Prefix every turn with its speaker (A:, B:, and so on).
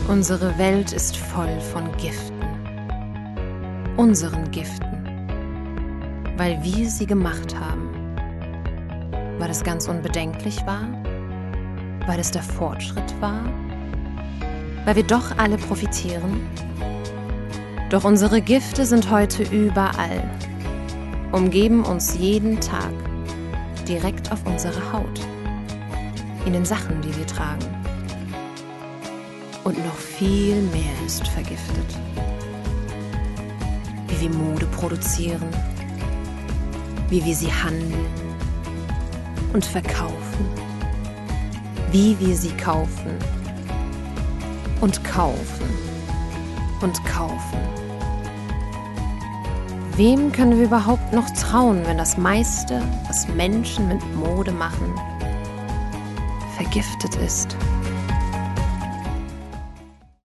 A: Unsere Welt ist voll von Giften. Unseren Giften. Weil wir sie gemacht haben. Weil es ganz unbedenklich war? Weil es der Fortschritt war? Weil wir doch alle profitieren? Doch unsere Gifte sind heute überall, umgeben uns jeden Tag, direkt auf unsere Haut, in den Sachen, die wir tragen. Und noch viel mehr ist vergiftet. Wie wir Mode produzieren, wie wir sie handeln und verkaufen, wie wir sie kaufen und kaufen und kaufen. Wem können wir überhaupt noch trauen, wenn das meiste, was Menschen mit Mode machen, vergiftet ist?